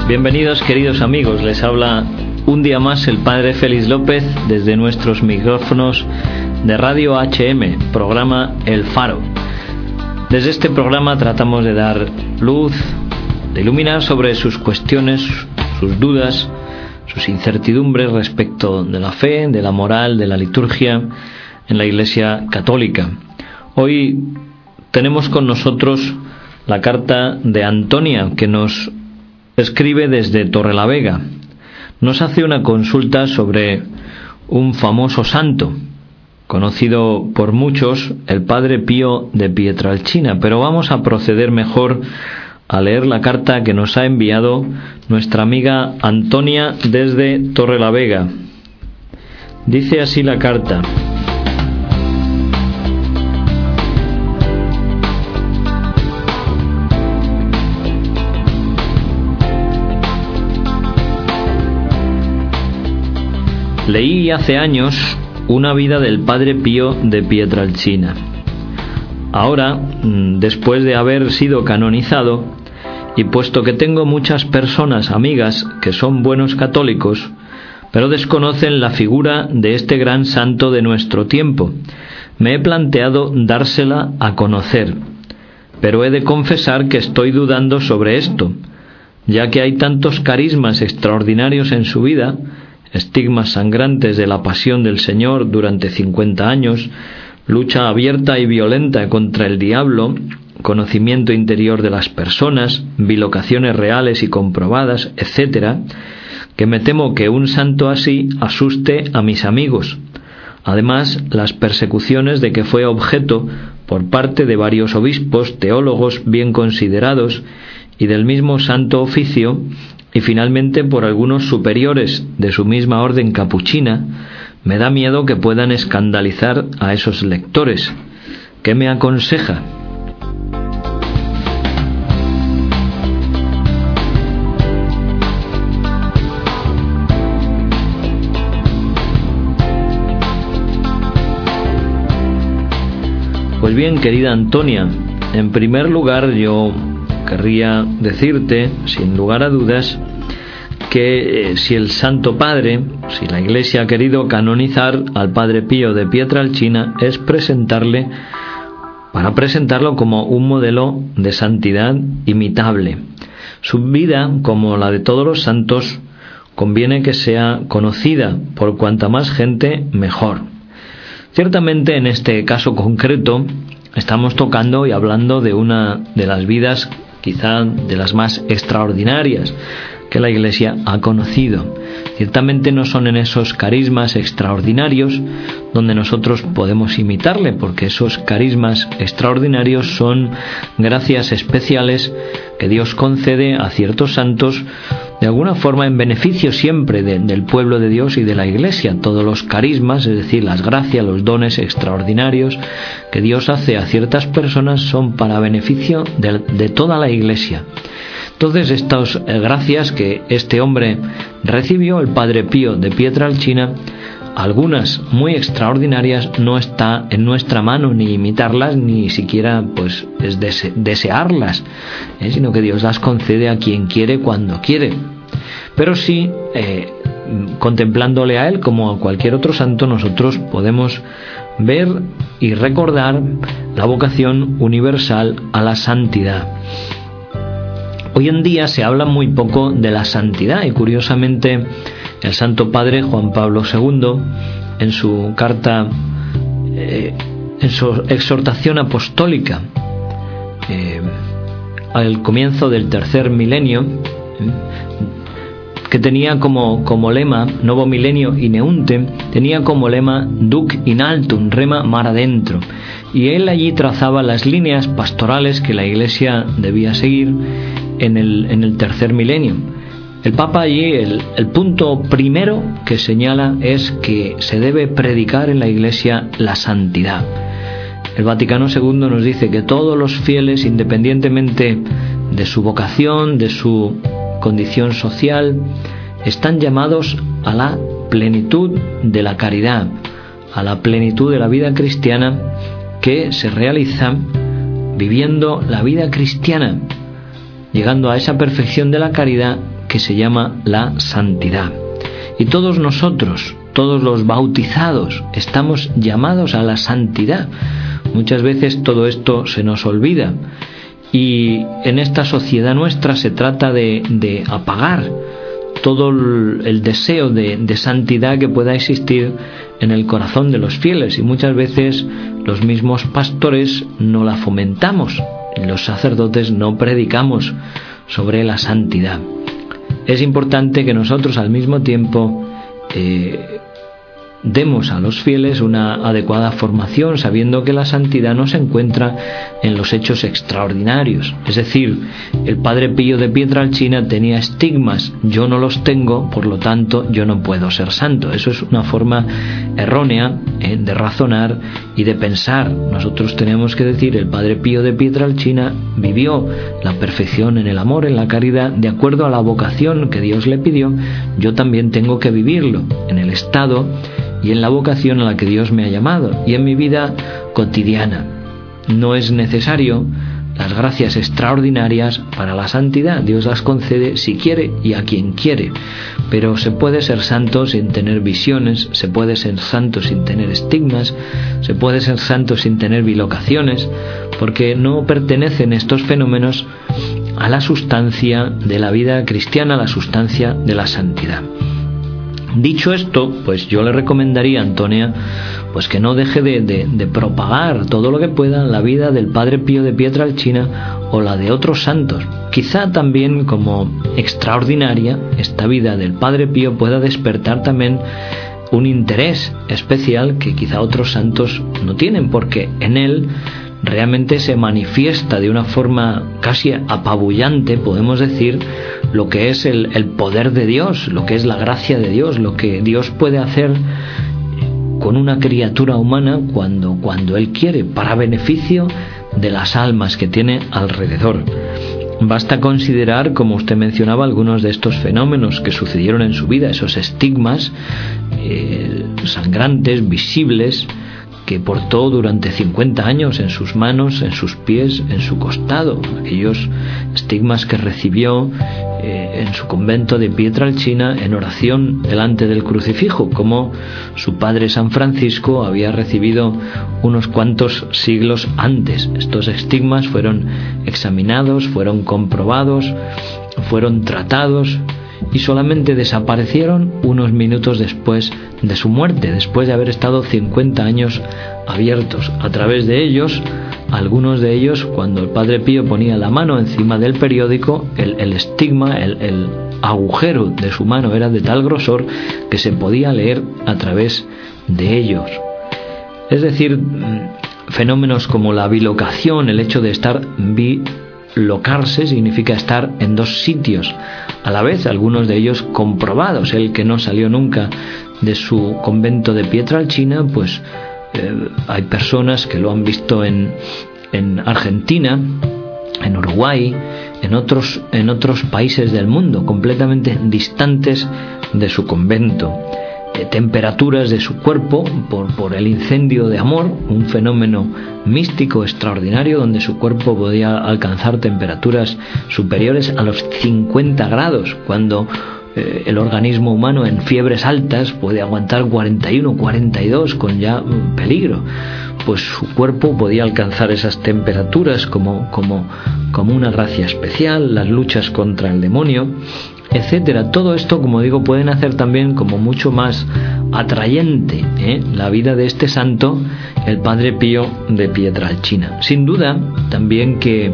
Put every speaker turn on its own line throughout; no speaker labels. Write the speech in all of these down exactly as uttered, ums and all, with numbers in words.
Bienvenidos, queridos amigos, les habla un día más el Padre Félix López desde nuestros micrófonos de Radio H M, programa El Faro. Desde este programa tratamos de dar luz, de iluminar sobre sus cuestiones, sus dudas, sus incertidumbres respecto de la fe, de la moral, de la liturgia en la Iglesia Católica. Hoy tenemos con nosotros la carta de Antonia, que nos escribe desde Torrelavega. Nos hace una consulta sobre un famoso santo, conocido por muchos, el Padre Pío de Pietrelcina, pero vamos a proceder mejor a leer la carta que nos ha enviado nuestra amiga Antonia desde Torrelavega. Dice así la carta: leí hace años una vida del Padre Pío de Pietrelcina. Ahora, después de haber sido canonizado, y puesto que tengo muchas personas amigas que son buenos católicos, pero desconocen la figura de este gran santo de nuestro tiempo, me he planteado dársela a conocer, pero he de confesar que estoy dudando sobre esto, ya que hay tantos carismas extraordinarios en su vida, estigmas sangrantes de la pasión del Señor durante cincuenta años, lucha abierta y violenta contra el diablo, conocimiento interior de las personas, bilocaciones reales y comprobadas, etcétera, que me temo que un santo así asuste a mis amigos. Además, las persecuciones de que fue objeto por parte de varios obispos, teólogos bien considerados y del mismo santo oficio, y finalmente por algunos superiores de su misma orden capuchina, me da miedo que puedan escandalizar a esos lectores. ¿Qué me aconseja? Pues bien, querida Antonia, en primer lugar yo querría decirte, sin lugar a dudas, que eh, si el Santo Padre, si la Iglesia ha querido canonizar al Padre Pío de Pietrelcina, es presentarle, para presentarlo como un modelo de santidad imitable. Su vida, como la de todos los santos, conviene que sea conocida por cuanta más gente, mejor. Ciertamente, en este caso concreto, estamos tocando y hablando de una de las vidas quizá de las más extraordinarias que la Iglesia ha conocido. Ciertamente no son en esos carismas extraordinarios donde nosotros podemos imitarle, porque esos carismas extraordinarios son gracias especiales que Dios concede a ciertos santos, de alguna forma en beneficio siempre de, del pueblo de Dios y de la Iglesia. Todos los carismas, es decir, las gracias, los dones extraordinarios que Dios hace a ciertas personas, son para beneficio de, de toda la Iglesia. Entonces, estas gracias que este hombre recibió, el Padre Pío de Pietrelcina, algunas muy extraordinarias, no está en nuestra mano ni imitarlas, ni siquiera pues es dese- desearlas, ¿eh? sino que Dios las concede a quien quiere, cuando quiere. Pero sí, eh, contemplándole a Él como a cualquier otro santo, nosotros podemos ver y recordar la vocación universal a la santidad. Hoy en día se habla muy poco de la santidad, y curiosamente el Santo Padre Juan Pablo segundo, en su carta, eh, en su exhortación apostólica, eh, al comienzo del tercer milenio, eh, que tenía como, como lema, Novo Milenio Ineunte, tenía como lema Duc in altum, rema mar adentro, y él allí trazaba las líneas pastorales que la Iglesia debía seguir en el, en el tercer milenio. El Papa allí, el, el punto primero que señala es que se debe predicar en la Iglesia la santidad. El Vaticano segundo nos dice que todos los fieles, independientemente de su vocación, de su condición social, están llamados a la plenitud de la caridad, a la plenitud de la vida cristiana, que se realiza viviendo la vida cristiana, llegando a esa perfección de la caridad que se llama la santidad. Y todos nosotros, todos los bautizados, estamos llamados a la santidad. Muchas veces todo esto se nos olvida y en esta sociedad nuestra se trata de, de apagar todo el, el deseo de, de santidad que pueda existir en el corazón de los fieles, y muchas veces los mismos pastores no la fomentamos y los sacerdotes no predicamos sobre la santidad. Es importante que nosotros al mismo tiempo eh, demos a los fieles una adecuada formación, sabiendo que la santidad no se encuentra en los hechos extraordinarios. Es decir, el Padre Pío de Pietrelcina tenía estigmas, yo no los tengo, por lo tanto yo no puedo ser santo. Eso es una forma errónea eh, de razonar y de pensar. Nosotros tenemos que decir, el Padre Pío de Pietrelcina vivió la perfección en el amor, en la caridad, de acuerdo a la vocación que Dios le pidió. Yo también tengo que vivirlo en el estado y en la vocación a la que Dios me ha llamado y en mi vida cotidiana. No es necesario las gracias extraordinarias para la santidad. Dios las concede si quiere y a quien quiere, pero se puede ser santo sin tener visiones, se puede ser santo sin tener estigmas, se puede ser santo sin tener bilocaciones, porque no pertenecen estos fenómenos a la sustancia de la vida cristiana, a la sustancia de la santidad. Dicho esto, pues yo le recomendaría a Antonia pues que no deje de, de, de propagar todo lo que pueda la vida del Padre Pío de Pietrelcina o la de otros santos. Quizá también como extraordinaria esta vida del Padre Pío pueda despertar también un interés especial que quizá otros santos no tienen, porque en él realmente se manifiesta de una forma casi apabullante, podemos decir, lo que es el, el poder de Dios, lo que es la gracia de Dios, lo que Dios puede hacer con una criatura humana cuando, cuando Él quiere, para beneficio de las almas que tiene alrededor. Basta considerar, como usted mencionaba, algunos de estos fenómenos que sucedieron en su vida, esos estigmas eh, sangrantes, visibles, que portó durante cincuenta años en sus manos, en sus pies, en su costado, aquellos estigmas que recibió eh, en su convento de Pietrelcina en oración delante del crucifijo, como su padre San Francisco había recibido unos cuantos siglos antes. Estos estigmas fueron examinados, fueron comprobados, fueron tratados y solamente desaparecieron unos minutos después de su muerte, después de haber estado cincuenta años abiertos. A través de ellos, algunos de ellos, cuando el Padre Pío ponía la mano encima del periódico, el, el estigma, el, el agujero de su mano era de tal grosor que se podía leer a través de ellos. Es decir, fenómenos como la bilocación, el hecho de estar bi locarse significa estar en dos sitios a la vez, algunos de ellos comprobados. El que no salió nunca de su convento de Pietrelcina, pues eh, hay personas que lo han visto en, en Argentina, en Uruguay, en otros, en otros países del mundo, completamente distantes de su convento. Eh, temperaturas de su cuerpo por, por el incendio de amor, un fenómeno místico extraordinario donde su cuerpo podía alcanzar temperaturas superiores a los cincuenta grados, cuando eh, el organismo humano en fiebres altas puede aguantar cuarenta y uno, cuarenta y dos con ya peligro. Pues su cuerpo podía alcanzar esas temperaturas como, como, como una gracia especial, las luchas contra el demonio, etcétera. Todo esto, como digo, pueden hacer también como mucho más atrayente ¿eh? la vida de este santo, el Padre Pío de Pietrelcina. Sin duda, también que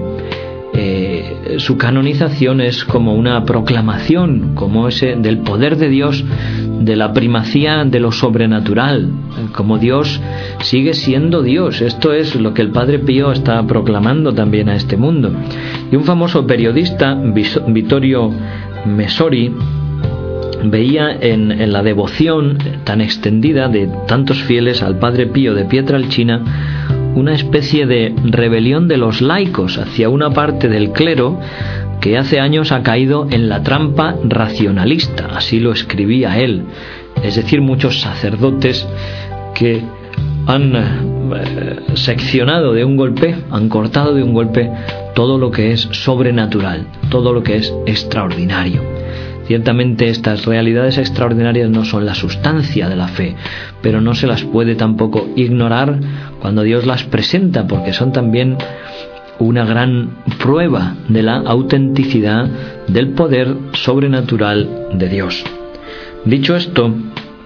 eh, su canonización es como una proclamación, como ese del poder de Dios, de la primacía de lo sobrenatural, como Dios sigue siendo Dios. Esto es lo que el Padre Pío está proclamando también a este mundo. Y un famoso periodista, Vittorio Messori, veía en, en la devoción tan extendida de tantos fieles al Padre Pío de Pietrelcina una especie de rebelión de los laicos hacia una parte del clero que hace años ha caído en la trampa racionalista, así lo escribía él. Es decir, muchos sacerdotes que han eh, seccionado de un golpe, han cortado de un golpe todo lo que es sobrenatural, todo lo que es extraordinario. Ciertamente estas realidades extraordinarias no son la sustancia de la fe, pero no se las puede tampoco ignorar cuando Dios las presenta, porque son también una gran prueba de la autenticidad del poder sobrenatural de Dios. Dicho esto,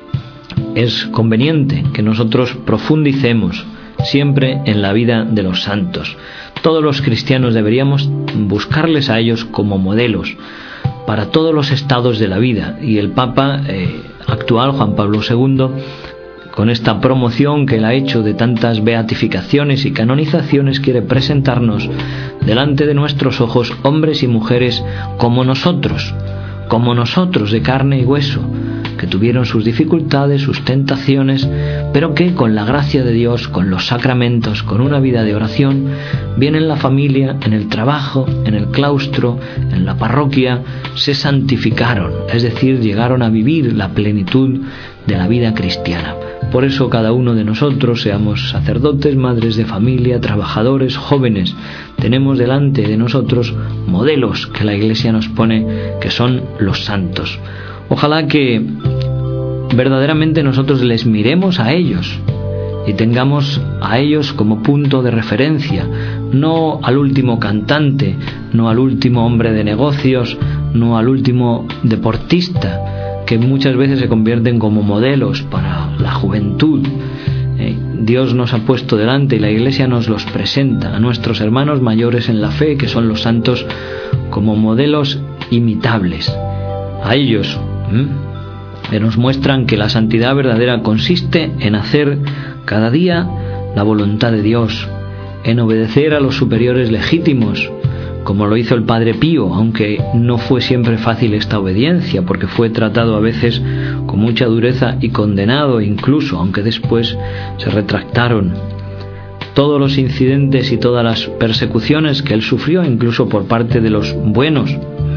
es conveniente que nosotros profundicemos siempre en la vida de los santos. Todos los cristianos deberíamos buscarles a ellos como modelos para todos los estados de la vida, y el Papa eh, actual, Juan Pablo segundo, con esta promoción que él ha hecho de tantas beatificaciones y canonizaciones, quiere presentarnos delante de nuestros ojos hombres y mujeres como nosotros, como nosotros, de carne y hueso, que tuvieron sus dificultades, sus tentaciones, pero que con la gracia de Dios, con los sacramentos, con una vida de oración, bien en la familia, en el trabajo, en el claustro, en la parroquia, se santificaron, es decir, llegaron a vivir la plenitud de la vida cristiana. Por eso cada uno de nosotros, seamos sacerdotes, madres de familia, trabajadores, jóvenes, tenemos delante de nosotros modelos que la Iglesia nos pone, que son los santos. Ojalá que verdaderamente nosotros les miremos a ellos y tengamos a ellos como punto de referencia, no al último cantante, no al último hombre de negocios, no al último deportista, que muchas veces se convierten como modelos para la juventud. Eh, Dios nos ha puesto delante y la Iglesia nos los presenta a nuestros hermanos mayores en la fe, que son los santos, como modelos imitables. A ellos ¿eh? que nos muestran que la santidad verdadera consiste en hacer cada día la voluntad de Dios, en obedecer a los superiores legítimos, como lo hizo el Padre Pío, aunque no fue siempre fácil esta obediencia, porque fue tratado a veces con mucha dureza y condenado incluso, aunque después se retractaron. Todos los incidentes y todas las persecuciones que él sufrió, incluso por parte de los buenos,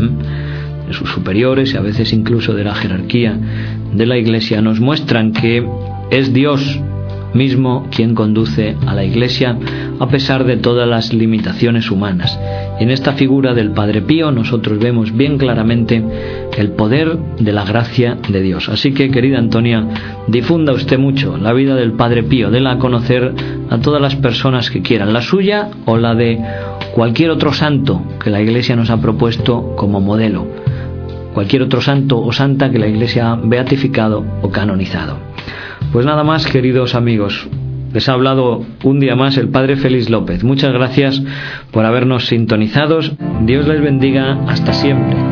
de sus superiores y a veces incluso de la jerarquía de la Iglesia, nos muestran que es Dios mismo quien conduce a la Iglesia a pesar de todas las limitaciones humanas. Y en esta figura del Padre Pío nosotros vemos bien claramente el poder de la gracia de Dios. Así que, querida Antonia, difunda usted mucho la vida del Padre Pío, déla a conocer a todas las personas que quieran, la suya o la de cualquier otro santo que la Iglesia nos ha propuesto como modelo, cualquier otro santo o santa que la Iglesia ha beatificado o canonizado. Pues nada más, queridos amigos, les ha hablado un día más el Padre Félix López. Muchas gracias por habernos sintonizado. Dios les bendiga hasta siempre.